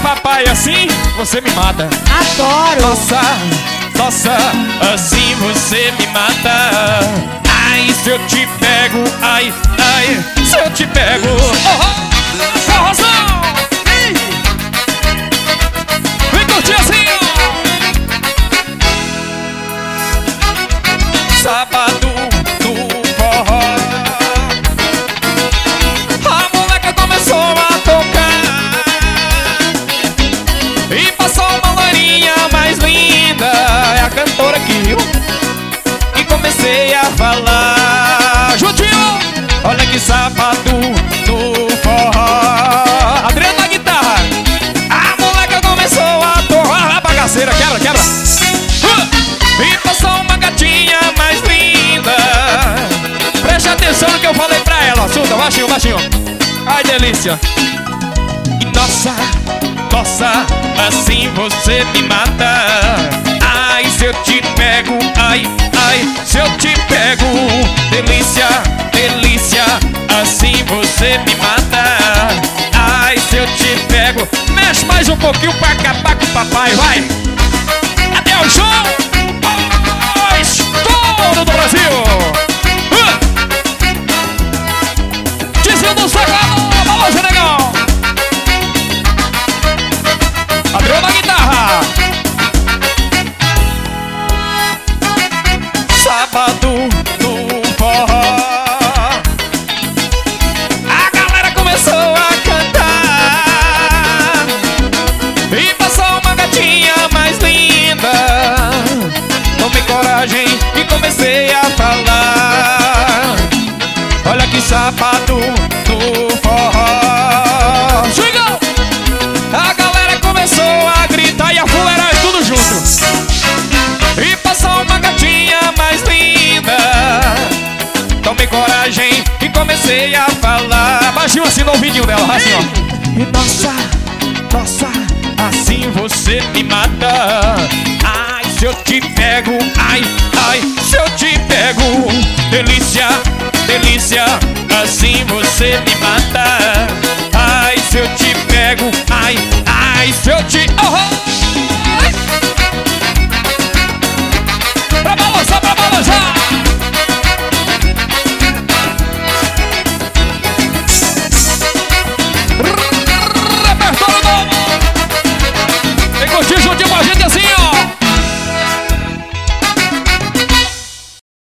papai, assim você me mata. Adoro. Nossa, nossa, assim você me mata. Ai, se eu te pego, ai, ai, se eu te pego. Forrozão! Vem curtir assim, ó. Sábado no forró, a moleca começou a tocar e passou uma loirinha mais linda, é a cantora aqui, viu? E comecei a falar juntinho, olha que sábado no forró. Adriano na guitarra, a moleca começou a torrar a bagaceira, quebra, quebra. E passou uma gatinha mais linda. Preste atenção no que eu falei pra ela. Assunta, baixinho, baixinho. Ai, delícia. E nossa, nossa, assim você me mata. Ai, se eu te pego, ai, ai, se eu te pego. Delícia, delícia, assim você me mata. Ai, se eu te pego. Mexe mais um pouquinho pra acabar com o papai, vai. Até o show. Todo do Brasil. Dizendo do Sacado, balança legal. Adriano na guitarra. Sábado no forró, a galera começou a cantar e passou uma gatinha mais linda. Tomei coragem e comecei a falar, olha que sábado no forró. Chega! A galera começou a gritar e a fuleiragem tudo junto. E passou uma gatinha mais linda. Tomei coragem e comecei a falar, baixinho assim no ouvidinho dela, assim ó. E nossa, nossa, assim você me mata. Ai, se eu te pego, ai, ai, se eu te pego. Delícia, delícia.